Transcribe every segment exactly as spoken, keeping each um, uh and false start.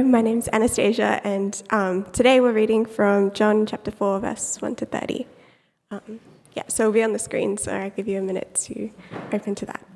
Hello, my name's Anastasia, and um, today we're reading from John chapter four, verses one to thirty. Um, yeah, so it'll be on the screen, so I'll give you a minute to open to that.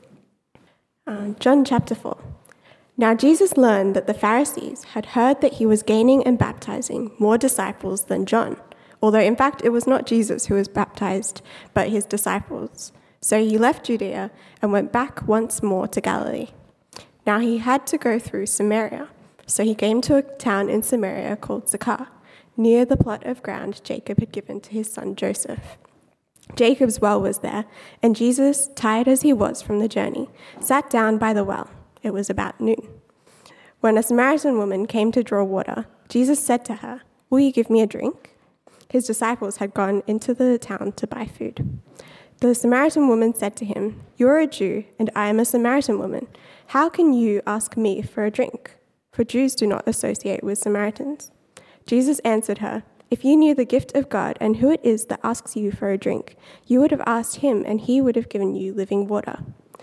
Um, John chapter four. Now Jesus learned that the Pharisees had heard that he was gaining and baptizing more disciples than John, although in fact it was not Jesus who was baptized, but his disciples. So he left Judea and went back once more to Galilee. Now he had to go through Samaria, so he came to a town in Samaria called Sychar, near the plot of ground Jacob had given to his son Joseph. Jacob's well was there, and Jesus, tired as he was from the journey, sat down by the well. It was about noon. When a Samaritan woman came to draw water, Jesus said to her, "Will you give me a drink?" His disciples had gone into the town to buy food. The Samaritan woman said to him, "You are a Jew, and I am a Samaritan woman. How can you ask me for a drink?" For Jews do not associate with Samaritans. Jesus answered her, "If you knew the gift of God and who it is that asks you for a drink, you would have asked him, and he would have given you living water."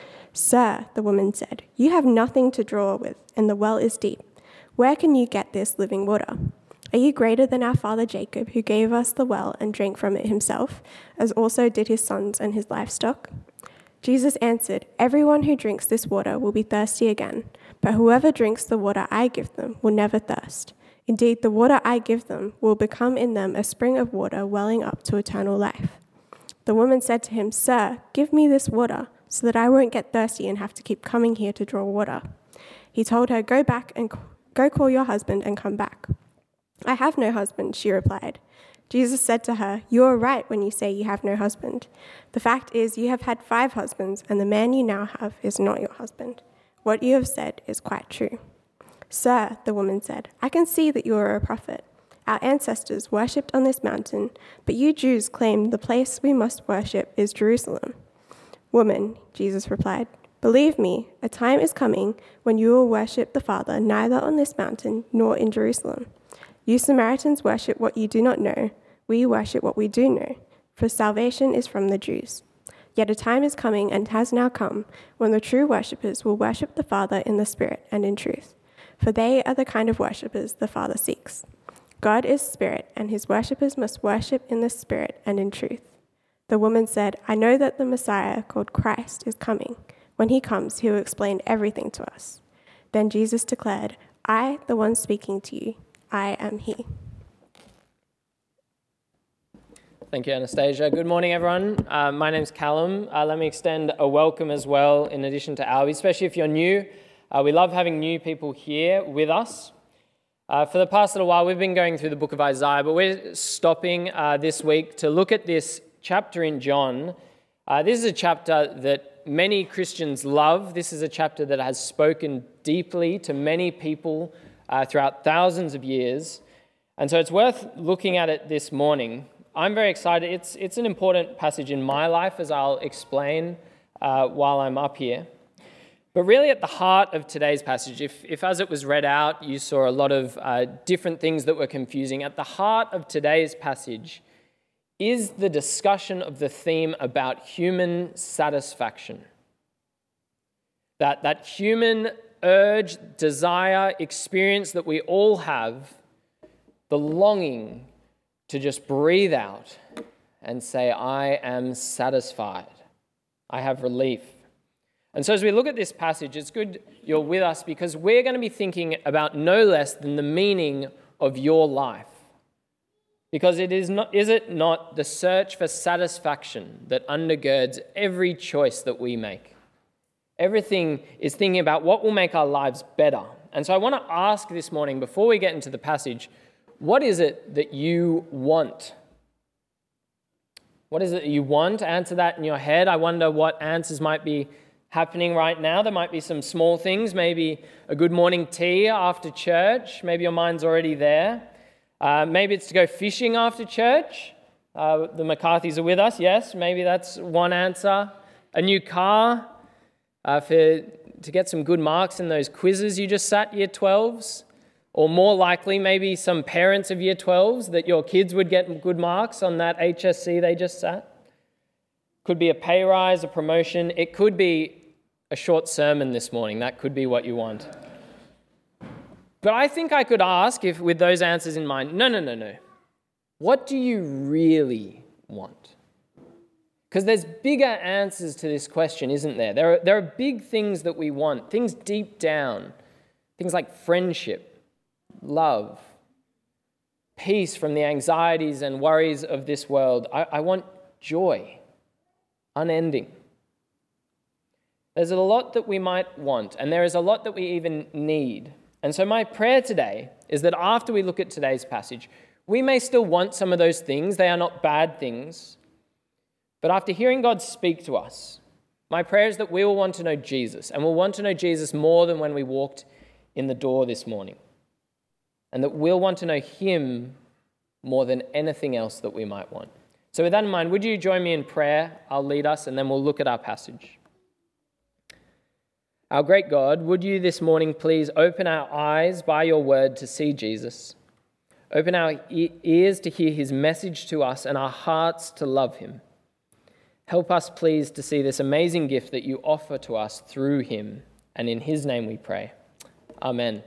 "Sir," the woman said, "you have nothing to draw with, and the well is deep. Where can you get this living water? Are you greater than our father Jacob, who gave us the well and drank from it himself, as also did his sons and his livestock?" Jesus answered, "Everyone who drinks this water will be thirsty again, but whoever drinks the water I give them will never thirst. Indeed, the water I give them will become in them a spring of water welling up to eternal life." The woman said to him, "Sir, give me this water, so that I won't get thirsty and have to keep coming here to draw water." He told her, "Go back and go call your husband and come back." "I have no husband," she replied. Jesus said to her, "You are right when you say you have no husband. The fact is, you have had five husbands, and the man you now have is not your husband. What you have said is quite true." "Sir," the woman said, "I can see that you are a prophet. Our ancestors worshipped on this mountain, but you Jews claim the place we must worship is Jerusalem." "Woman," Jesus replied, "believe me, a time is coming when you will worship the Father neither on this mountain nor in Jerusalem. You Samaritans worship what you do not know. We worship what we do know, for salvation is from the Jews. Yet a time is coming and has now come when the true worshippers will worship the Father in the Spirit and in truth, for they are the kind of worshippers the Father seeks. God is Spirit, and his worshippers must worship in the Spirit and in truth." The woman said, "I know that the Messiah, called Christ, is coming. When he comes, he will explain everything to us." Then Jesus declared, "I, the one speaking to you, I am he." Thank you, Anastasia. Good morning, everyone. Uh, my name's Callum. Uh, let me extend a welcome as well, in addition to Albie, especially if you're new. Uh, we love having new people here with us. Uh, for the past little while, we've been going through the book of Isaiah, but we're stopping uh, this week to look at this chapter in John. Uh, this is a chapter that many Christians love. This is a chapter that has spoken deeply to many people uh, throughout thousands of years. And so it's worth looking at it this morning. I'm very excited. It's, it's an important passage in my life, as I'll explain uh, while I'm up here. But really at the heart of today's passage, if, if as it was read out, you saw a lot of uh, different things that were confusing, at the heart of today's passage is the discussion of the theme about human satisfaction. That, that human urge, desire, experience that we all have, the longing to just breathe out and say, "I am satisfied. I have relief." And so as we look at this passage, it's good you're with us because we're going to be thinking about no less than the meaning of your life. Because it is not, is it not the search for satisfaction that undergirds every choice that we make? Everything is thinking about what will make our lives better. And so I want to ask this morning, before we get into the passage, what is it that you want? What is it that you want? Answer that in your head. I wonder what answers might be happening right now. There might be some small things, maybe a good morning tea after church. Maybe your mind's already there. Uh, maybe it's to go fishing after church. Uh, the McCarthys are with us, yes. Maybe that's one answer. A new car uh, for to get some good marks in those quizzes you just sat, year twelves. Or more likely, maybe some parents of year twelves, that your kids would get good marks on that H S C they just sat. Could be a pay rise, a promotion. It could be a short sermon this morning. That could be what you want. But I think I could ask, if with those answers in mind, no, no, no, no. What do you really want? Because there's bigger answers to this question, isn't there? There are, there are big things that we want, things deep down, things like friendship, love, peace from the anxieties and worries of this world. I, I want joy, unending. There's a lot that we might want, and there is a lot that we even need. And so my prayer today is that after we look at today's passage, we may still want some of those things. They are not bad things. But after hearing God speak to us, my prayer is that we will want to know Jesus, and we'll want to know Jesus more than when we walked in the door this morning. And that we'll want to know him more than anything else that we might want. So with that in mind, would you join me in prayer? I'll lead us, and then we'll look at our passage. Our great God, would you this morning please open our eyes by your word to see Jesus? Open our e- ears to hear his message to us and our hearts to love him. Help us please to see this amazing gift that you offer to us through him. And in his name we pray. Amen.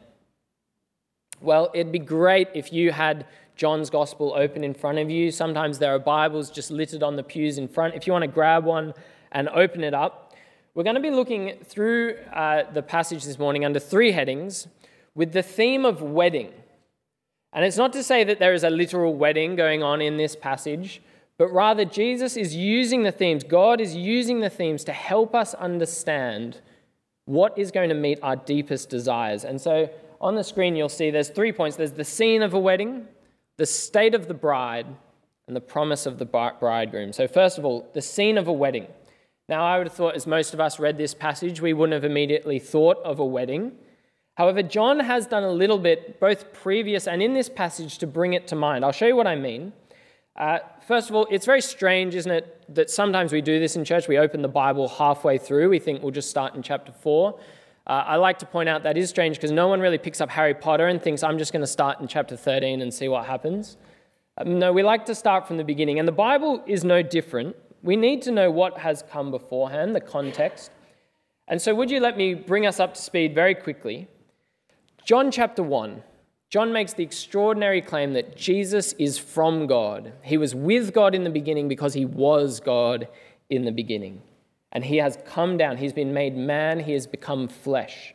Well, it'd be great if you had John's Gospel open in front of you. Sometimes there are Bibles just littered on the pews in front. If you want to grab one and open it up, we're going to be looking through uh, the passage this morning under three headings with the theme of wedding. And it's not to say that there is a literal wedding going on in this passage, but rather Jesus is using the themes, God is using the themes to help us understand what is going to meet our deepest desires. And so on the screen you'll see there's three points. There's the scene of a wedding, the state of the bride, and the promise of the bridegroom. So first of all, the scene of a wedding. Now, I would have thought, as most of us read this passage, we wouldn't have immediately thought of a wedding. However, John has done a little bit, both previous and in this passage, to bring it to mind. I'll show you what I mean. Uh, first of all, it's very strange, isn't it, that sometimes we do this in church. We open the Bible halfway through. We think we'll just start in chapter four. Uh, I like to point out that is strange because no one really picks up Harry Potter and thinks, I'm just going to start in chapter thirteen and see what happens. Um, no, we like to start from the beginning. And the Bible is no different. We need to know what has come beforehand, the context. And so would you let me bring us up to speed very quickly? John chapter one. John makes the extraordinary claim that Jesus is from God. He was with God in the beginning because he was God in the beginning. And he has come down. He's been made man. He has become flesh.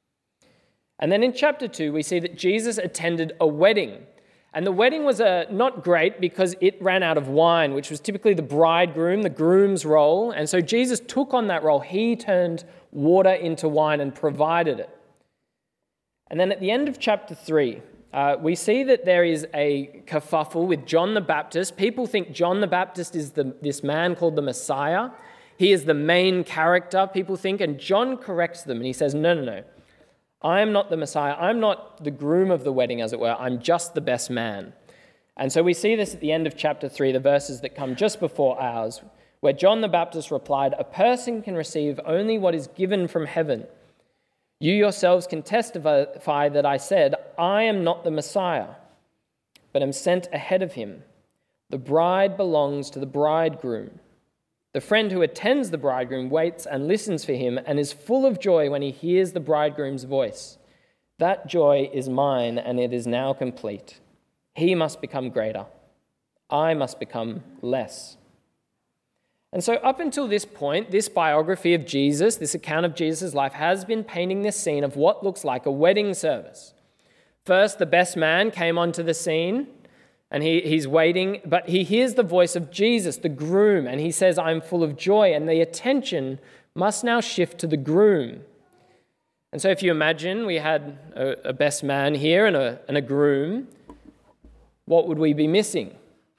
And then in chapter two, we see that Jesus attended a wedding. And the wedding was uh, not great because it ran out of wine, which was typically the bridegroom, the groom's role. And so Jesus took on that role. He turned water into wine and provided it. And then at the end of chapter three, uh, we see that there is a kerfuffle with John the Baptist. People think John the Baptist is the, this man called the Messiah. He is the main character, people think, and John corrects them and he says, no, no, no. I am not the Messiah. I'm not the groom of the wedding, as it were. I'm just the best man. And so we see this at the end of chapter three, the verses that come just before ours, where John the Baptist replied, a person can receive only what is given from heaven. You yourselves can testify that I said, I am not the Messiah, but am sent ahead of him. The bride belongs to the bridegroom. The friend who attends the bridegroom waits and listens for him and is full of joy when he hears the bridegroom's voice. That joy is mine, and it is now complete. He must become greater. I must become less. And so up until this point, this biography of Jesus, this account of Jesus' life, has been painting this scene of what looks like a wedding service. First, the best man came onto the scene, and he, he's waiting, but he hears the voice of Jesus, the groom, and he says, I'm full of joy, and the attention must now shift to the groom. And so if you imagine we had a, a best man here and a, and a groom, what would we be missing?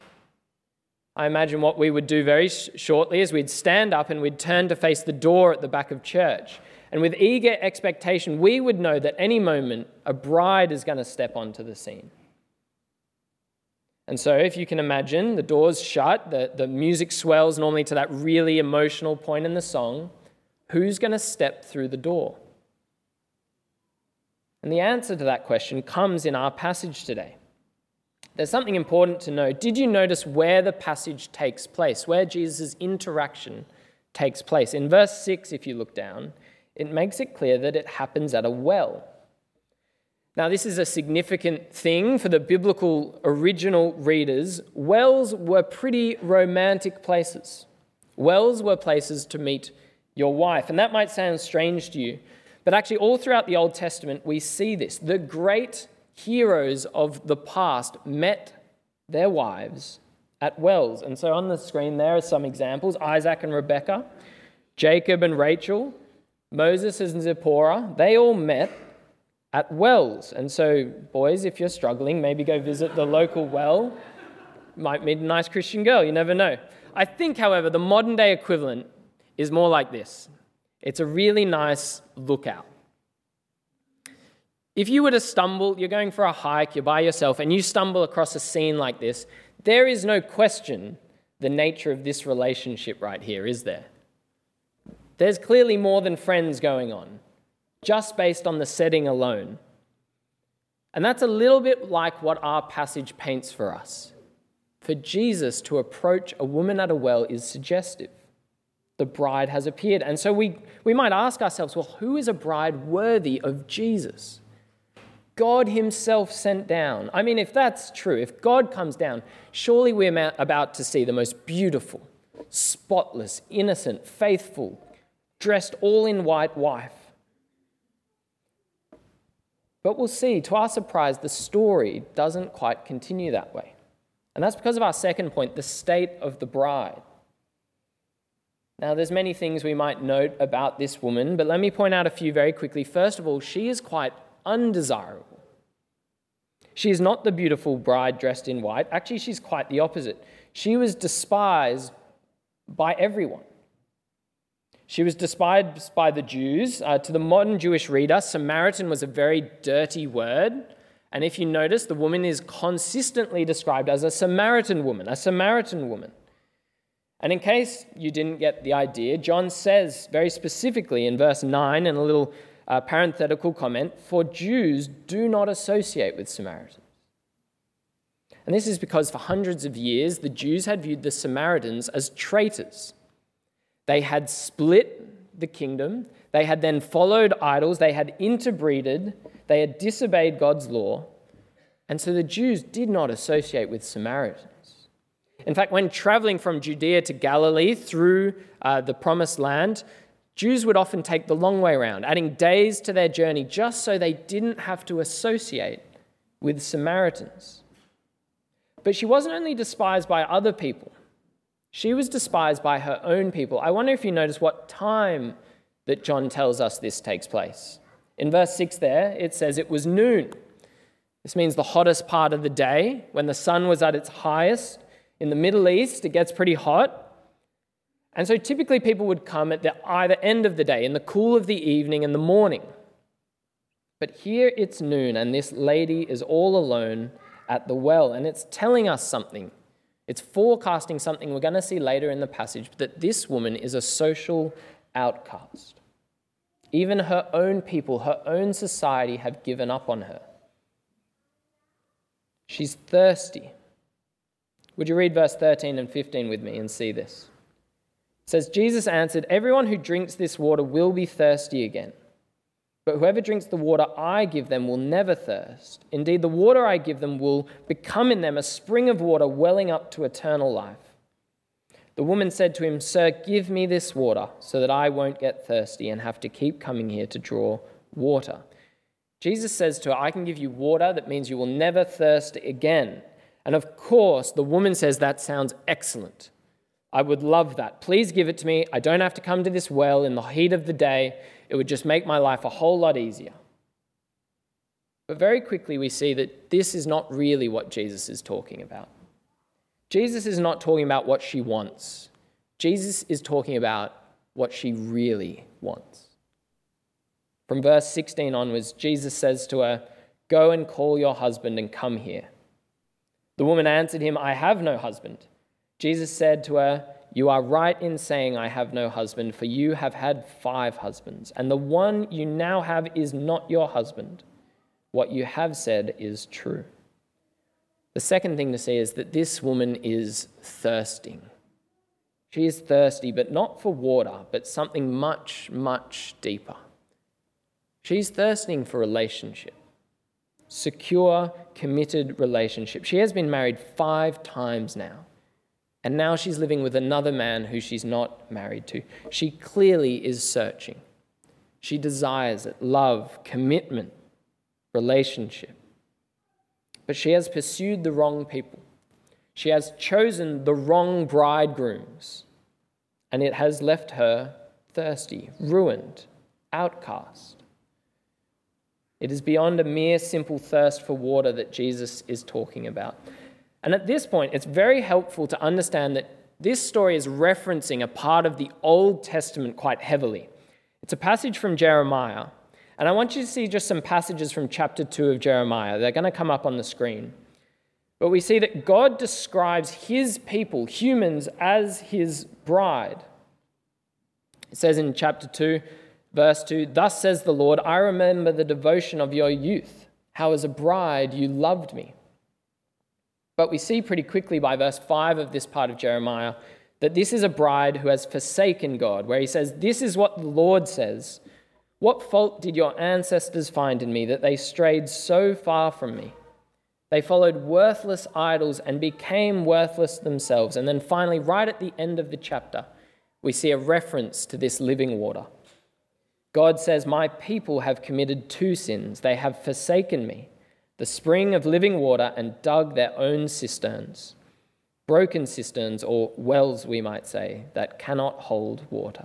I imagine what we would do very sh- shortly is we'd stand up and we'd turn to face the door at the back of church. And with eager expectation, we would know that any moment a bride is going to step onto the scene. And so if you can imagine, the door's shut, the, the music swells normally to that really emotional point in the song. Who's going to step through the door? And the answer to that question comes in our passage today. There's something important to know. Did you notice where the passage takes place, where Jesus' interaction takes place? In verse six, if you look down, it makes it clear that it happens at a well. Now, this is a significant thing for the biblical original readers. Wells were pretty romantic places. Wells were places to meet your wife. And that might sound strange to you, but actually all throughout the Old Testament, we see this. The great heroes of the past met their wives at wells. And so on the screen there are some examples: Isaac and Rebekah, Jacob and Rachel, Moses and Zipporah. They all met at wells. And so, boys, if you're struggling, maybe go visit the local well. Might meet a nice Christian girl, you never know. I think, however, the modern day equivalent is more like this. It's a really nice lookout. If you were to stumble, you're going for a hike, you're by yourself, and you stumble across a scene like this, there is no question the nature of this relationship right here, is there? There's clearly more than friends going on, just based on the setting alone. And that's a little bit like what our passage paints for us. For Jesus to approach a woman at a well is suggestive. The bride has appeared. And so we, we might ask ourselves, well, who is a bride worthy of Jesus? God himself sent down. I mean, if that's true, if God comes down, surely we're about to see the most beautiful, spotless, innocent, faithful, dressed all in white wife. But we'll see, to our surprise, the story doesn't quite continue that way. And that's because of our second point, the state of the bride. Now, there's many things we might note about this woman, but let me point out a few very quickly. First of all, she is quite undesirable. She is not the beautiful bride dressed in white. Actually, she's quite the opposite. She was despised by everyone. She was despised by the Jews. Uh, to the modern Jewish reader, Samaritan was a very dirty word. And if you notice, the woman is consistently described as a Samaritan woman, a Samaritan woman. And in case you didn't get the idea, John says very specifically in verse nine, in a little uh, parenthetical comment, for Jews do not associate with Samaritans. And this is because for hundreds of years, the Jews had viewed the Samaritans as traitors. They had split the kingdom. They had then followed idols. They had interbreeded. They had disobeyed God's law. And so the Jews did not associate with Samaritans. In fact, when traveling from Judea to Galilee through uh, the Promised Land, Jews would often take the long way around, adding days to their journey just so they didn't have to associate with Samaritans. But she wasn't only despised by other people. She was despised by her own people. I wonder if you notice what time that John tells us this takes place. In verse six there, it says it was noon. This means the hottest part of the day, when the sun was at its highest. In the Middle East, it gets pretty hot. And so typically people would come at the either end of the day, in the cool of the evening and the morning. But here it's noon, and this lady is all alone at the well, and it's telling us something. It's forecasting something we're going to see later in the passage, that this woman is a social outcast. Even her own people, her own society have given up on her. She's thirsty. Would you read verse thirteen and fifteen with me and see this? It says, Jesus answered, everyone who drinks this water will be thirsty again. But whoever drinks the water I give them will never thirst. Indeed, the water I give them will become in them a spring of water welling up to eternal life. The woman said to him, Sir, give me this water so that I won't get thirsty and have to keep coming here to draw water. Jesus says to her, I can give you water that means you will never thirst again. And of course, the woman says, that sounds excellent. I would love that. Please give it to me. I don't have to come to this well in the heat of the day. It would just make my life a whole lot easier. But very quickly we see that this is not really what Jesus is talking about. Jesus is not talking about what she wants. Jesus is talking about what she really wants. From verse sixteen onwards, Jesus says to her, Go and call your husband and come here. The woman answered him, I have no husband. Jesus said to her, You are right in saying I have no husband, for you have had five husbands, and the one you now have is not your husband. What you have said is true. The second thing to see is that this woman is thirsting. She is thirsty, but not for water, but something much, much deeper. She's thirsting for relationship. secure, committed relationship. She has been married five times now, and now she's living with another man who she's not married to. She clearly is searching. She desires it, love, commitment, relationship. But she has pursued the wrong people. She has chosen the wrong bridegrooms, and it has left her thirsty, ruined, outcast. It is beyond a mere simple thirst for water that Jesus is talking about. And at this point, it's very helpful to understand that this story is referencing a part of the Old Testament quite heavily. It's a passage from Jeremiah. And I want you to see just some passages from chapter two of Jeremiah. They're going to come up on the screen. But we see that God describes his people, humans, as his bride. It says in chapter two, verse two, "Thus says the Lord, I remember the devotion of your youth, how as a bride you loved me." But we see pretty quickly by verse five of this part of Jeremiah that this is a bride who has forsaken God, where he says, "This is what the Lord says. What fault did your ancestors find in me that they strayed so far from me? They followed worthless idols and became worthless themselves." And then finally, right at the end of the chapter, we see a reference to this living water. God says, "My people have committed two sins. They have forsaken me, the spring of living water, and dug their own cisterns, broken cisterns, or wells, we might say, that cannot hold water."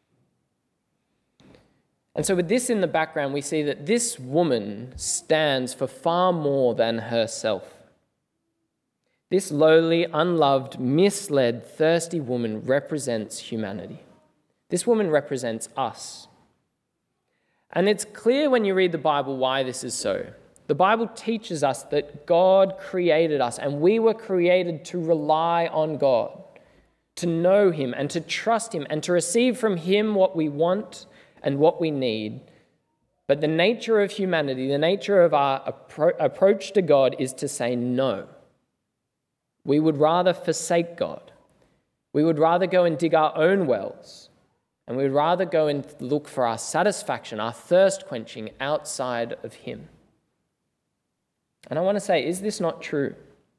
And so with this in the background, we see that this woman stands for far more than herself. This lowly, unloved, misled, thirsty woman represents humanity. This woman represents us. And it's clear when you read the Bible why this is so. The Bible teaches us that God created us, and we were created to rely on God, to know him and to trust him and to receive from him what we want and what we need. But the nature of humanity, the nature of our appro- approach to God is to say no. We would rather forsake God. We would rather go and dig our own wells. And we would rather go and look for our satisfaction, our thirst quenching outside of him. And I want to say, is this not true?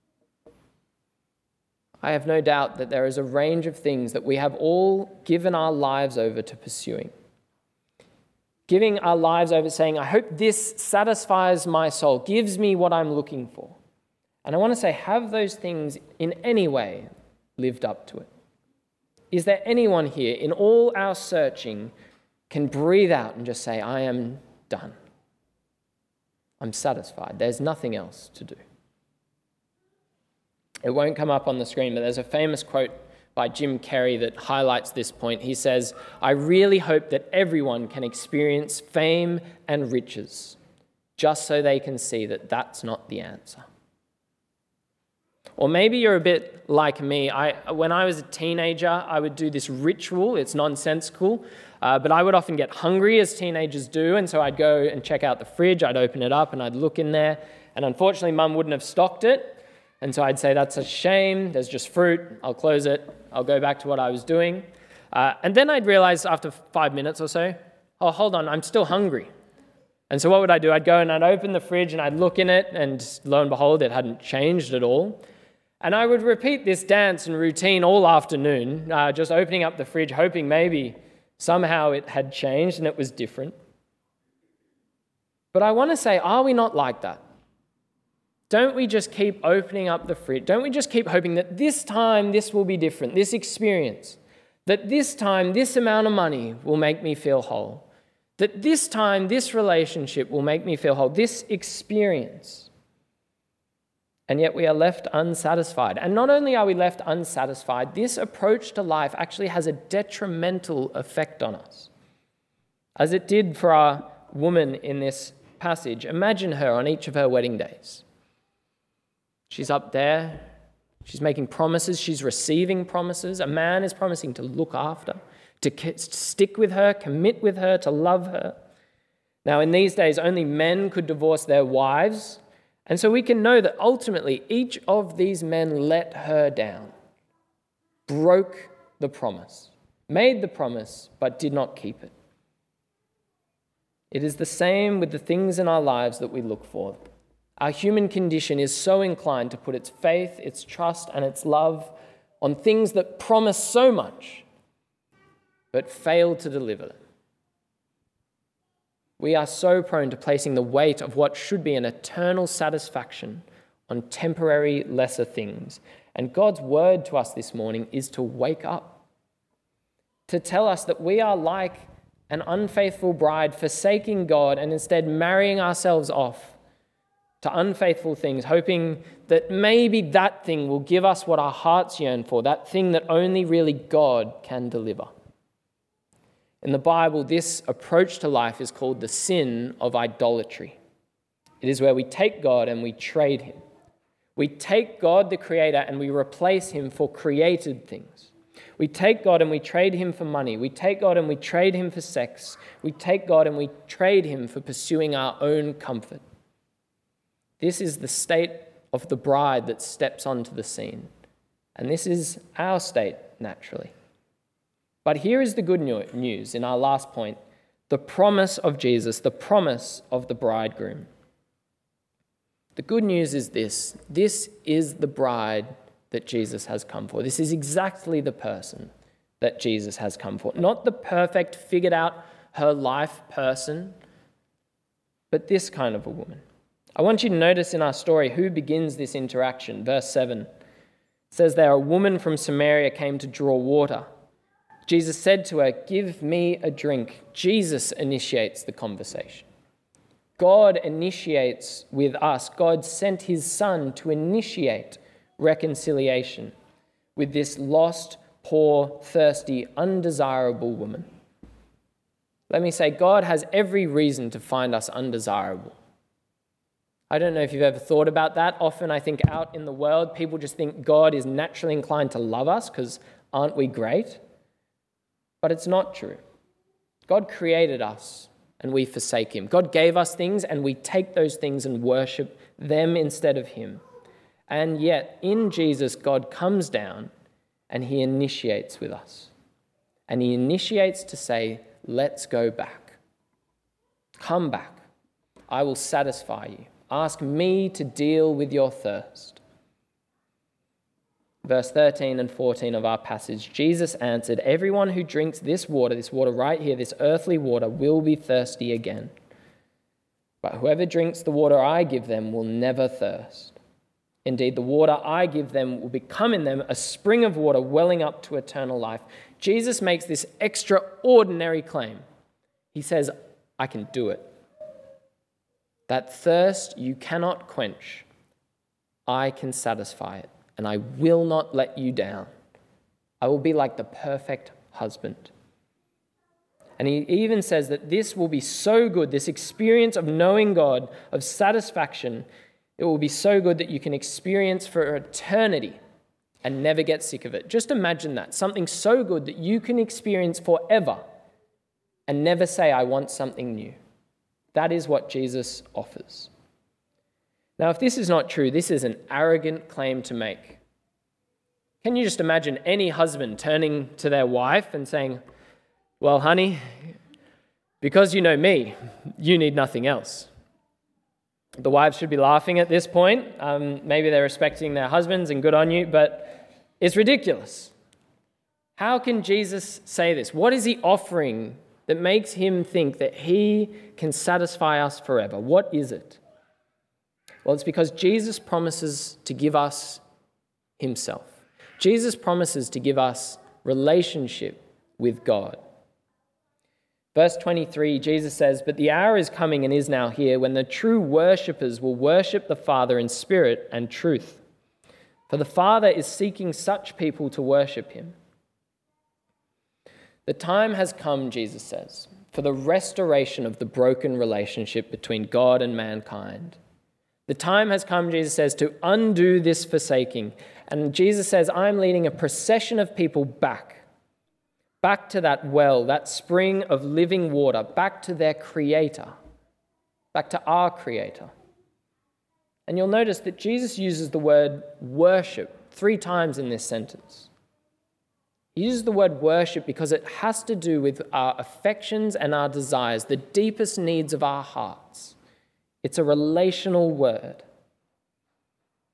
I have no doubt that there is a range of things that we have all given our lives over to pursuing. Giving our lives over saying, I hope this satisfies my soul, gives me what I'm looking for. And I want to say, have those things in any way lived up to it? Is there anyone here in all our searching can breathe out and just say, I am done. I'm satisfied. There's nothing else to do. It won't come up on the screen, but there's a famous quote by Jim Carrey that highlights this point. He says, I really hope that everyone can experience fame and riches just so they can see that that's not the answer. Or maybe you're a bit like me. I, when I was a teenager, I would do this ritual. It's nonsensical, uh, but I would often get hungry, as teenagers do, and so I'd go and check out the fridge. I'd open it up and I'd look in there, and unfortunately, Mum wouldn't have stocked it. And so I'd say, that's a shame, there's just fruit, I'll close it, I'll go back to what I was doing. Uh, and then I'd realize after five minutes or so, oh, hold on, I'm still hungry. And so what would I do? I'd go and I'd open the fridge and I'd look in it, and lo and behold, it hadn't changed at all. And I would repeat this dance and routine all afternoon, uh, just opening up the fridge, hoping maybe somehow it had changed and it was different. But I want to say, are we not like that? Don't we just keep opening up the fridge? Don't we just keep hoping that this time this will be different, this experience, that this time this amount of money will make me feel whole, that this time this relationship will make me feel whole, this experience. And yet we are left unsatisfied. And not only are we left unsatisfied, this approach to life actually has a detrimental effect on us. As it did for our woman in this passage. Imagine her on each of her wedding days. She's up there, she's making promises, she's receiving promises. A man is promising to look after, to stick with her, commit with her, to love her. Now, in these days, only men could divorce their wives, and so we can know that ultimately each of these men let her down, broke the promise, made the promise, but did not keep it. It is the same with the things in our lives that we look for. Our human condition is so inclined to put its faith, its trust, and its love on things that promise so much, but fail to deliver them. We are so prone to placing the weight of what should be an eternal satisfaction on temporary lesser things. And God's word to us this morning is to wake up, to tell us that we are like an unfaithful bride forsaking God and instead marrying ourselves off to unfaithful things, hoping that maybe that thing will give us what our hearts yearn for, that thing that only really God can deliver. In the Bible, this approach to life is called the sin of idolatry. It is where we take God and we trade him. We take God, the Creator, and we replace him for created things. We take God and we trade him for money. We take God and we trade him for sex. We take God and we trade him for pursuing our own comfort. This is the state of the bride that steps onto the scene. And this is our state, naturally. But here is the good news in our last point, the promise of Jesus, the promise of the bridegroom. The good news is this: this is the bride that Jesus has come for. This is exactly the person that Jesus has come for. Not the perfect, figured out her life person, but this kind of a woman. I want you to notice in our story who begins this interaction. Verse seven says there, a woman from Samaria came to draw water. Jesus said to her, "Give me a drink." Jesus initiates the conversation. God initiates with us. God sent his son to initiate reconciliation with this lost, poor, thirsty, undesirable woman. Let me say, God has every reason to find us undesirable. I don't know if you've ever thought about that. Often I think out in the world, people just think God is naturally inclined to love us because aren't we great? But it's not true. God created us and we forsake him. God gave us things and we take those things and worship them instead of him. And yet in Jesus, God comes down and he initiates with us. And he initiates to say, let's go back. Come back. I will satisfy you. Ask me to deal with your thirst. Verse thirteen and fourteen of our passage, Jesus answered, "Everyone who drinks this water, this water right here, this earthly water, will be thirsty again. But whoever drinks the water I give them will never thirst. Indeed, the water I give them will become in them a spring of water welling up to eternal life." Jesus makes this extraordinary claim. He says, I can do it. That thirst you cannot quench, I can satisfy it. And I will not let you down. I will be like the perfect husband. And he even says that this will be so good, this experience of knowing God, of satisfaction, it will be so good that you can experience for eternity and never get sick of it. Just imagine that, something so good that you can experience forever and never say, I want something new. That is what Jesus offers. Now, if this is not true, this is an arrogant claim to make. Can you just imagine any husband turning to their wife and saying, well, honey, because you know me, you need nothing else. The wives should be laughing at this point. Um, maybe they're respecting their husbands and good on you, but it's ridiculous. How can Jesus say this? What is he offering that makes him think that he can satisfy us forever? What is it? Well, it's because Jesus promises to give us himself. Jesus promises to give us relationship with God. Verse twenty-three, Jesus says, "But the hour is coming and is now here when the true worshippers will worship the Father in spirit and truth. For the Father is seeking such people to worship him." The time has come, Jesus says, for the restoration of the broken relationship between God and mankind. The time has come, Jesus says, to undo this forsaking. And Jesus says, I'm leading a procession of people back, back to that well, that spring of living water, back to their Creator, back to our Creator. And you'll notice that Jesus uses the word worship three times in this sentence. He uses the word worship because it has to do with our affections and our desires, the deepest needs of our hearts. It's a relational word.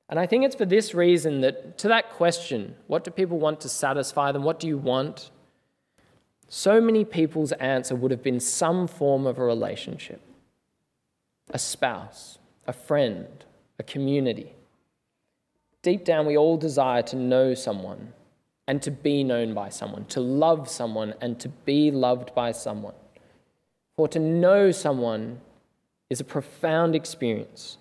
And I think it's for this reason that to that question, what do people want to satisfy them? What do you want? So many people's answer would have been some form of a relationship. A spouse, a friend, a community. Deep down, we all desire to know someone and to be known by someone, to love someone and to be loved by someone. For to know someone is a profound experience.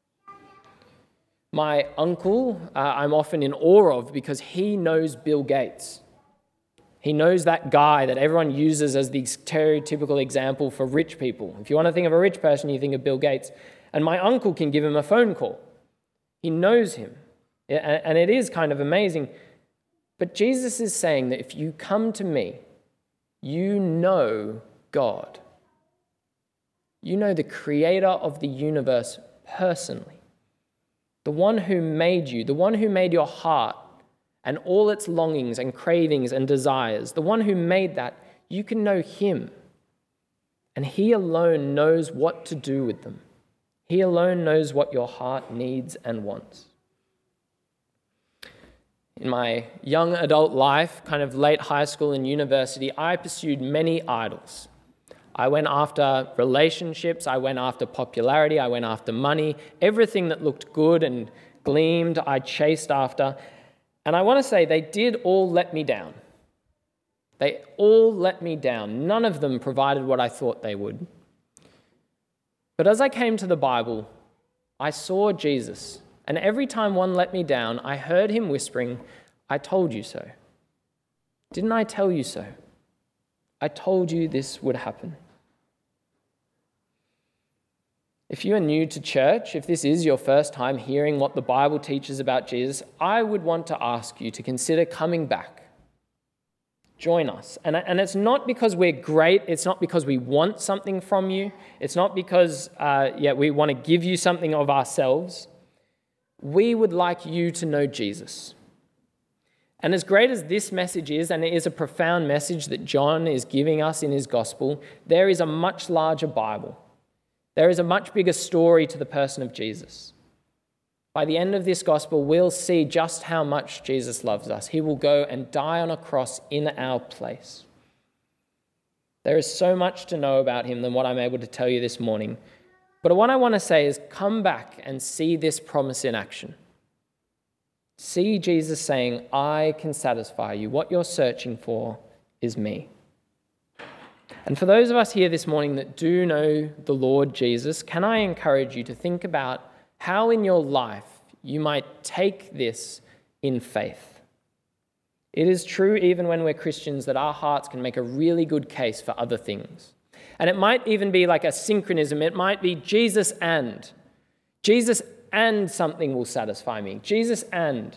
My uncle, uh, I'm often in awe of because he knows Bill Gates. He knows that guy that everyone uses as the stereotypical example for rich people. If you want to think of a rich person, you think of Bill Gates. And my uncle can give him a phone call. He knows him. And it is kind of amazing. But Jesus is saying that if you come to me, you know God. You know the creator of the universe personally. The one who made you, the one who made your heart and all its longings and cravings and desires, the one who made that, you can know him. And he alone knows what to do with them. He alone knows what your heart needs and wants. In my young adult life, kind of late high school and university, I pursued many idols. I went after relationships, I went after popularity, I went after money. Everything that looked good and gleamed, I chased after. And I want to say they did all let me down. They all let me down. None of them provided what I thought they would. But as I came to the Bible, I saw Jesus. And every time one let me down, I heard him whispering, "I told you so. Didn't I tell you so? I told you this would happen." If you are new to church, if this is your first time hearing what the Bible teaches about Jesus, I would want to ask you to consider coming back. Join us. And, and it's not because we're great. It's not because we want something from you. It's not because uh, yeah, we want to give you something of ourselves. We would like you to know Jesus. And as great as this message is, and it is a profound message that John is giving us in his gospel, there is a much larger Bible. There is a much bigger story to the person of Jesus. By the end of this gospel, we'll see just how much Jesus loves us. He will go and die on a cross in our place. There is so much to know about him than what I'm able to tell you this morning. But what I want to say is come back and see this promise in action. See Jesus saying, "I can satisfy you. What you're searching for is me." And for those of us here this morning that do know the Lord Jesus, can I encourage you to think about how in your life you might take this in faith? It is true even when we're Christians that our hearts can make a really good case for other things. And it might even be like a synchronism. It might be Jesus and. Jesus and something will satisfy me. Jesus and.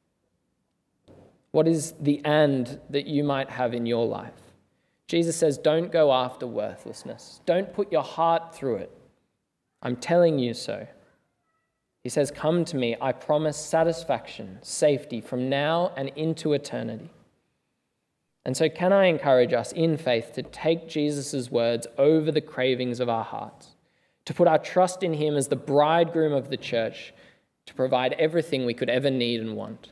What is the and that you might have in your life? Jesus says, don't go after worthlessness. Don't put your heart through it. I'm telling you so. He says, come to me. I promise satisfaction, safety from now and into eternity. And so can I encourage us in faith to take Jesus' words over the cravings of our hearts, to put our trust in him as the bridegroom of the church, to provide everything we could ever need and want.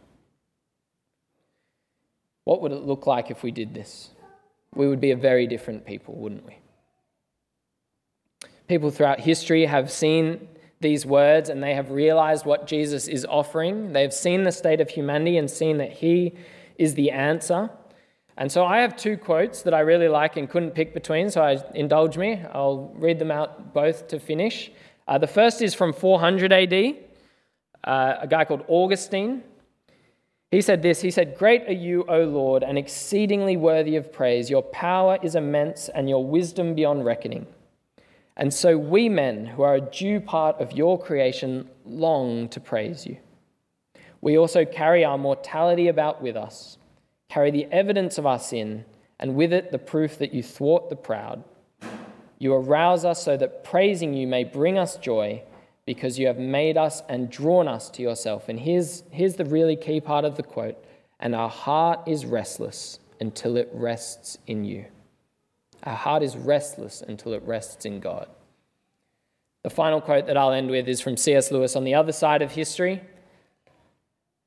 What would it look like if we did this? We would be a very different people, wouldn't we? People throughout history have seen these words and they have realized what Jesus is offering. They have seen the state of humanity and seen that he is the answer. And so I have two quotes that I really like and couldn't pick between, so I indulge me. I'll read them out both to finish. Uh, the first is from four hundred A D, uh, a guy called Augustine. He said this, he said, "Great are you, O Lord, and exceedingly worthy of praise. Your power is immense and your wisdom beyond reckoning. And so we men, who are a due part of your creation, long to praise you. We also carry our mortality about with us, carry the evidence of our sin, and with it the proof that you thwart the proud. You arouse us so that praising you may bring us joy, because you have made us and drawn us to yourself." And here's, here's the really key part of the quote. "And our heart is restless until it rests in you." Our heart is restless until it rests in God. The final quote that I'll end with is from C S Lewis on the other side of history.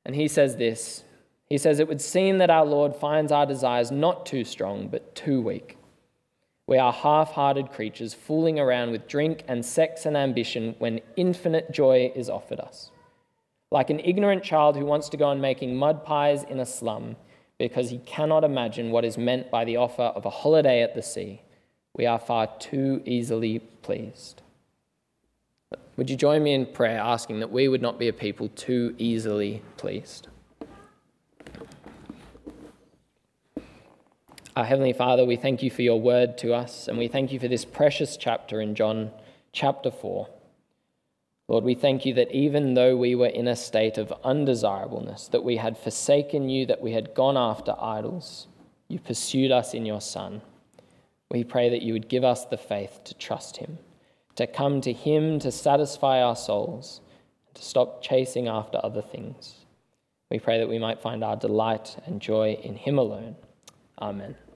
And he says this. He says, "It would seem that our Lord finds our desires not too strong, but too weak. We are half-hearted creatures fooling around with drink and sex and ambition when infinite joy is offered us. Like an ignorant child who wants to go on making mud pies in a slum because he cannot imagine what is meant by the offer of a holiday at the sea, we are far too easily pleased." Would you join me in prayer, asking that we would not be a people too easily pleased? Our Heavenly Father, we thank you for your word to us, and we thank you for this precious chapter in John chapter four. Lord, we thank you that even though we were in a state of undesirableness, that we had forsaken you, that we had gone after idols, you pursued us in your Son. We pray that you would give us the faith to trust him, to come to him to satisfy our souls, to stop chasing after other things. We pray that we might find our delight and joy in him alone. Amen.